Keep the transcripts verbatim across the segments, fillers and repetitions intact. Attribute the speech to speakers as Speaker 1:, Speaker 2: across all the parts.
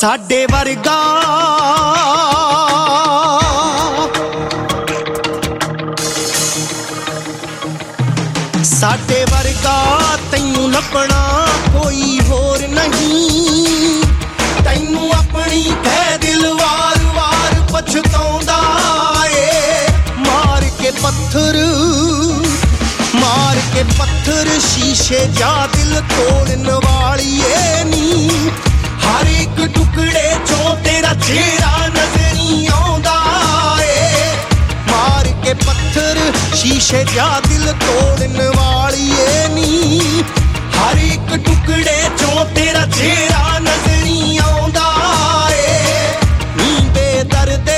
Speaker 1: ਸਾਡੇ ਵਰਗਾ ਸਾਡੇ ਵਰਗਾ ਤੈਨੂੰ ਲੱਭਣਾ ਕੋਈ ਹੋਰ ਨਹੀਂ ਤੈਨੂੰ ਆਪਣੀ ਕਹਿ ਦਿਲ ਵਾਰ ਵਾਰ ਪਛਤਾਉਂਦਾ ਏ ਮਾਰ ਕੇ ਪੱਥਰ ਮਾਰ ਕੇ ਪੱਥਰ ਸ਼ੀਸ਼ੇ ਜਾ ਦਿਲ ਤੋੜਨ ਵਾਲੀ ਏ ਨੀ ਹਰ ਇੱਕ ਟੁਕੜੇ ਚੋਂ ਤੇਰਾ ਚਿਹਰਾ ਨਜ਼ਰ ਨਹੀਂ ਆਉਂਦਾ ਏ ਮਾਰ ਕੇ ਪੱਥਰ ਸ਼ੀਸ਼ੇ ਜਾ ਦਿਲ ਤੋੜਨ ਵਾਲੀ ਏ ਨੀ ਹਰ ਇੱਕ ਟੁਕੜੇ ਚੋਂ ਤੇਰਾ ਚਿਹਰਾ ਨਜ਼ਰ ਨਹੀਂ ਆਉਂਦਾ ਏ ਨੀ ਬੇਦਰਦੇ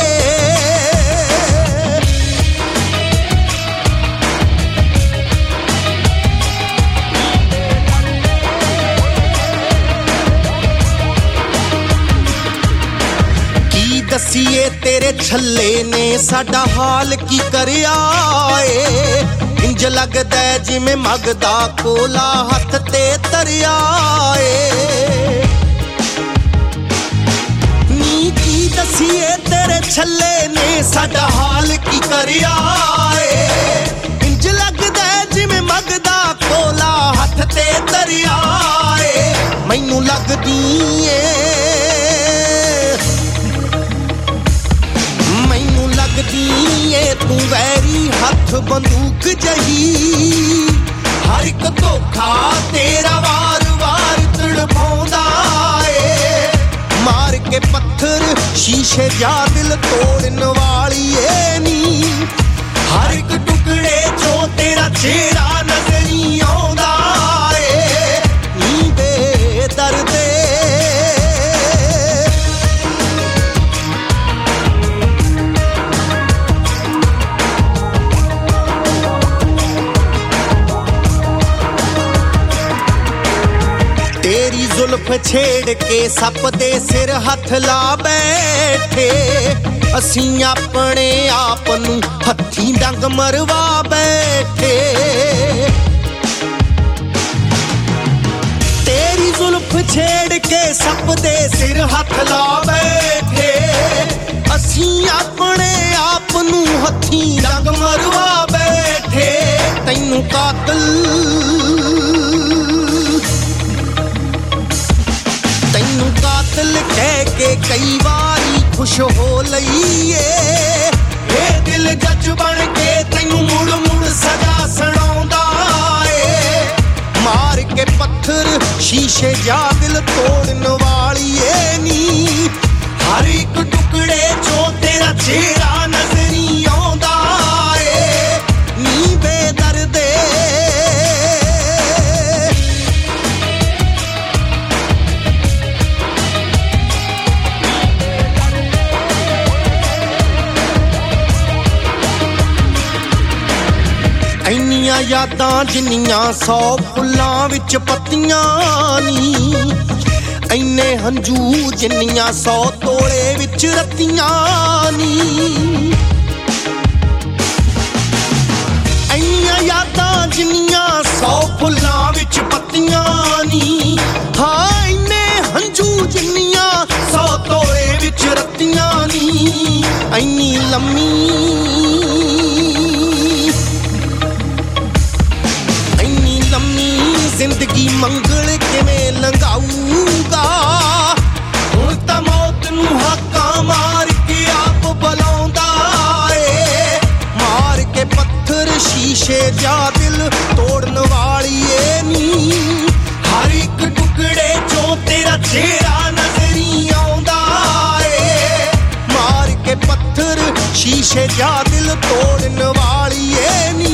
Speaker 1: ਦਸੀਏ ਤੇਰੇ ਛੱਲੇ ਨੇ ਸਾਡਾ ਹਾਲ ਕੀ ਕਰਿਆ ਏ ਇੰਜ ਲੱਗਦਾ ਜਿਵੇਂ ਮਗਦਾ ਕੋਲਾ ਹੱਥ ਤੇ ਤਰਿਆ ਏ ਨੀ ਕੀ ਦਸੀਏ ਤੇਰੇ ਛੱਲੇ ਨੇ ਸਾਡਾ ਹਾਲ ਕੀ ਕਰਿਆ ਏ ਇੰਜ ਲੱਗਦਾ ਜਿਵੇਂ ਮਗਦਾ ਕੋਲਾ ਹੱਥ ਤੇ ਤਰਿਆ ਏ ਮੈਨੂੰ ਲੱਗਦੀ ਏ ਲੱਗਦੀ ਏ ਤੂੰ ਵੈਰੀ ਹੱਥ ਬੰਦੂਕ ਜਹੀ ਹਰ ਇੱਕ ਧੋਖਾ ਤੇਰਾ ਵਾਰ ਵਾਰ ਤੜਪਾਉਂਦਾ ਏ ਮਾਰ ਕੇ ਪੱਥਰ ਸ਼ੀਸ਼ੇ ਜਾ ਦਿਲ ਤੋੜਨ ਵਾਲੀ ਏ ਨੀ ਹਰ ਇੱਕ ਟੁਕੜੇ ਚੋਂ ਤੇਰਾ ਚਿਹਰਾ ਨਜ਼ਰ ਨਹੀਂ ਆਉਂਦਾ ਏ ਨੀ ਬੇਦਰਦੇ ਤੇਰੀ ਜ਼ੁਲਫ ਛੇੜ ਕੇ ਸੱਪ ਦੇ ਸਿਰ ਹੱਥ ਲਾ ਬੈਠੇ ਅਸੀਂ ਆਪਣੇ ਆਪ ਨੂੰ ਹੱਥੀਂ ਡੰਗ ਮਰਵਾ ਬੈਠੇ ਤੇਰੀ ਜ਼ੁਲਫ ਛੇੜ ਕੇ ਸੱਪ ਦੇ ਸਿਰ ਹੱਥ ਲਾ ਬੈਠੇ ਅਸੀਂ ਆਪਣੇ ਆਪ ਨੂੰ ਹੱਥੀਂ ਡੰਗ ਮਰਵਾ ਬੈਠੇ ਤੈਨੂੰ ਕਾਤਲ ਤੈਨੂੰ ਕਾਤਲ ਕਹਿ ਕੇ ਕਈ ਵਾਰੀ ਖੁਸ਼ ਹੋ ਲਈਏ ਇਹ ਦਿਲ ਜੱਜ ਬਣ ਕੇ ਤੈਨੂੰ ਮੁੜ ਮੁੜ ਸਜ਼ਾ ਸੁਣਾਉਂਦਾ ਏ ਮਾਰ ਕੇ ਪੱਥਰ ਸ਼ੀਸ਼ੇ ਜਾ ਦਿਲ ਤੋੜਨ ਵਾਲੀ ਏ ਨੀ ਹਰ ਇੱਕ ਟੁਕੜੇ ਚੋਂ ਤੇਰਾ ਚਿਹਰਾ ਨਜ਼ਰ ਨਹੀਂ ਆਉਂਦਾ ਏ ਨੀ ਬੇਦਰਦੇ ਇੰਨੀਆਂ ਯਾਦਾਂ ਜਿੰਨੀਆਂ ਸੌ ਫੁੱਲਾਂ ਵਿੱਚ ਪੱਤੀਆਂ ਨੀ ਇੰਨੇ ਹੰਝੂ ਜਿੰਨੀਆਂ ਸੌ ਤੋਲੇ ਵਿੱਚ ਰੱਤੀਆਂ ਨੀ ਇੰਨੀਆਂ ਯਾਦਾਂ ਜਿੰਨੀਆਂ ਸੌ ਫੁੱਲਾਂ ਵਿੱਚ ਪੱਤੀਆਂ ਨੀ ਹਾਂ ਇੰਨੇ ਹੰਝੂ ਜਿੰਨੀਆਂ ਸੌ ਤੋਲੇ ਵਿੱਚ ਰੱਤੀਆਂ ਨੀ ਇੰਨੀ ਲੰਮੀ ਜ਼ਿੰਦਗੀ ਮੰਗਲ ਕਿਵੇਂ ਲੰਘਾਊਗਾ ਹੁਣ ਤਾਂ ਮੌਤ ਨੂੰ ਹਾਕਾਂ ਮਾਰ ਕੇ ਆਪ ਬੁਲਾਉਂਦਾ ਏ ਮਾਰ ਕੇ ਪੱਥਰ ਸ਼ੀਸ਼ੇ ਜਾ ਦਿਲ ਤੋੜਨ ਵਾਲੀ ਏ ਨੀ ਹਰ ਇੱਕ ਟੁਕੜੇ ਚੋਂ ਤੇਰਾ ਚਿਹਰਾ ਨਜ਼ਰ ਨਹੀਂ ਆਉਂਦਾ ਏ ਮਾਰ ਕੇ ਪੱਥਰ ਸ਼ੀਸ਼ੇ ਜਾ ਦਿਲ ਤੋੜਨ ਵਾਲੀ ਏ ਨੀ